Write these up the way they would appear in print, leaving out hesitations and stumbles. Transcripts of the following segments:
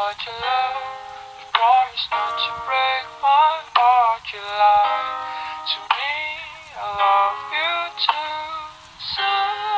what you love. You promise not to break my heart. You lied to me. I love you too so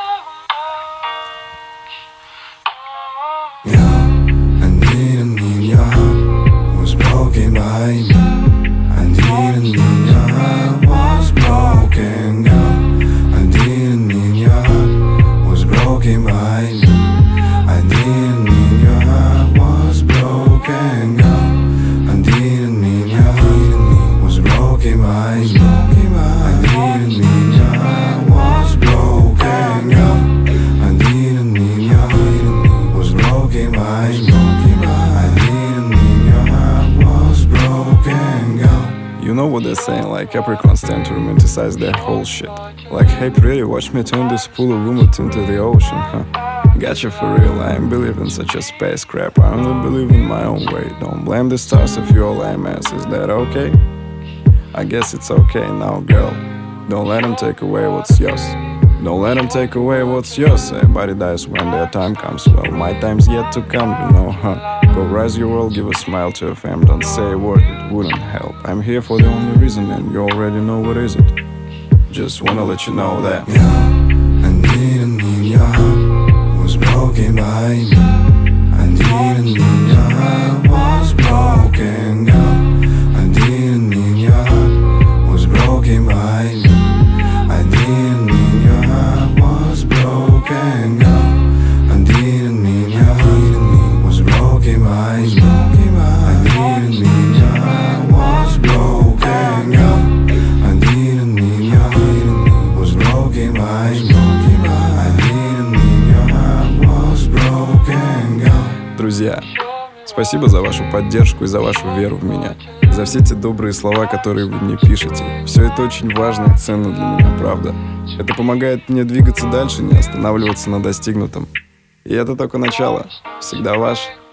much. Yeah, I didn't mean your heart was broken by me. I didn't mean your heart was broken, girl. I didn't mean your heart was broken by me. I didn't mean your heart was broken, girl. I didn't mean your heart was broken by me. I didn't mean your heart was broken, girl. I didn't mean your heart was broken by me. I didn't mean your heart was broken, girl. You know what they're saying, like Capricorns tend to romanticize their whole shit. Like, hey pretty, watch me turn this pool of wood into the ocean, huh? Gotcha for real, I ain't believe in such a space crap. I only believe in my own way. Don't blame the stars if you're lame ass, is that okay? I guess it's okay now, girl. Don't let them take away what's yours. Don't let them take away what's yours. Everybody dies when their time comes. Well, my time's yet to come, you know, huh? Go rise your world, give a smile to your fam. Don't say a word, it wouldn't help. I'm here for the only reason, and you already know what is it. Just wanna let you know that. Yeah, I didn't mean your heart was broken by me. I didn't mean your heart was broken, girl. I didn't mean your heart was broken by me. I didn't mean your heart was broken, girl. I didn't mean your heart was broken by me. I didn't mean your heart was broken, girl. I didn't mean your heart was broken by me. I didn't mean your heart was broken, girl. Друзья, спасибо за вашу поддержку и за вашу веру в меня. За все те добрые слова, которые вы мне пишете. Все это очень важно и ценно для меня, правда. Это помогает мне двигаться дальше, не останавливаться на достигнутом. И это только начало. Всегда ваш